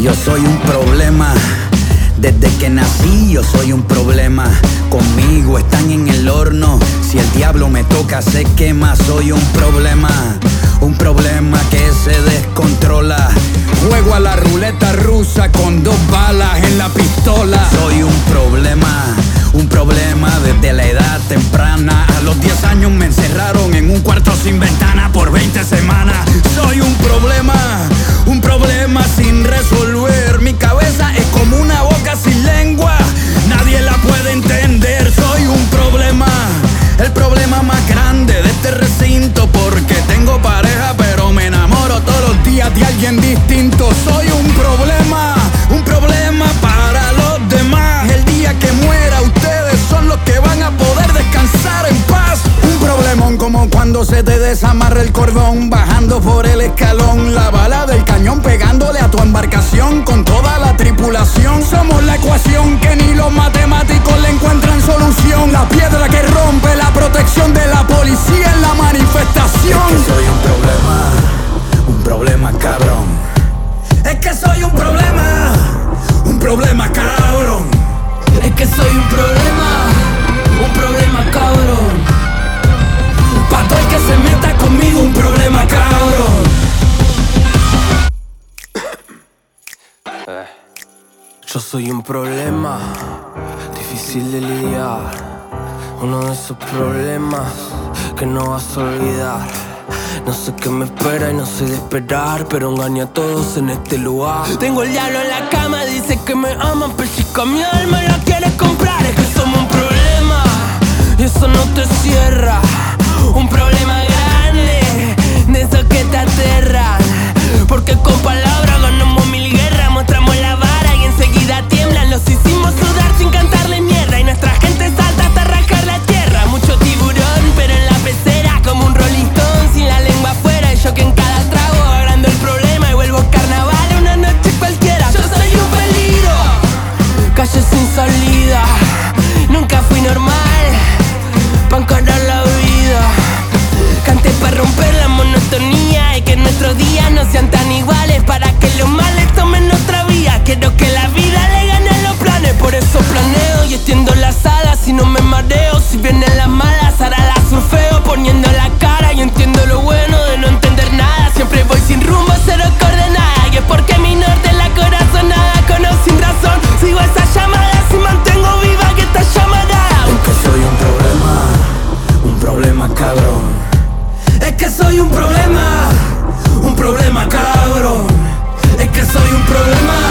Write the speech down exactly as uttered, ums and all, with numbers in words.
Yo soy un problema. Desde que nací yo soy un problema. Conmigo están en el horno. Si el diablo me toca se quema. Soy un problema. Un problema que se descontrola. Juego a la ruleta rusa con dos balas en la pistola. Soy un problema. Un problema desde la edad temprana. A los diez años me encerraron en un cuarto sin ventana por veinte semanas. Soy un problema. Un problema sin resolver. Mi cabeza es como una boca sin lengua. Nadie la puede entender. Soy un problema. El problema más grande de este recinto. Porque tengo pareja pero me enamoro todos los días de alguien distinto. Soy un problema. Un problema para los demás. El día que muera ustedes son los que van a poder descansar en paz. Un problemón como cuando se te desamarra el cordón bajando por el escalón. La bala del cañón pegándole a tu embarcación con toda la tripulación. Somos la ecuación que ni los matemáticos le encuentran solución. La piedra que rompe la protección de la policía en la manifestación. Es que soy un problema, un problema cabrón. Es que soy un problema, un problema cabrón. Es que soy un problema, un problema cabrón. Pa' todo el que se meta conmigo, un problema cabrón. Yo soy un problema, difícil de lidiar. Uno de esos problemas que no vas a olvidar. No sé qué me espera y no sé de esperar, pero engañé a todos en este lugar. Tengo el diablo en la cama, dice que me aman, pellizca mi alma y la quieres comprar. Es que somos un problema y eso no te cierra. Un problema grande, de esos que te aterran. Porque con palabras ganamos mil guerras, mostramos la vara y enseguida tiemblan. Los hicimos sudar sin cantarle mierda y nuestra gente salta hasta rascar la tierra. Mucho tiburón, pero en la pecera como un Rolling Stone sin la lengua afuera. Y yo que en cada trago agrando el problema y vuelvo carnaval una noche cualquiera. Yo soy un peligro, calle sin salida. Nunca fui normal, pa' encarar la vida. Canté para romper la monotonía y que nuestros días no sean tan iguales, para que los males tomen otra vía. Quiero que la vida le gane a los planes, por eso planeo y extiendo las alas y no me mareo. Si vienen las malas, ahora las surfeo poniendo la cara y entiendo lo bueno de no entender nada. Siempre voy sin rumbo, cero coordenada, y es porque mi norte es la corazonada. Conozco sin razón, sigo esas llamadas y mantengo viva que esta llamarada. Es que soy un problema, un problema cabrón. Es que soy un problema, un problema cabrón. Es que soy un problema.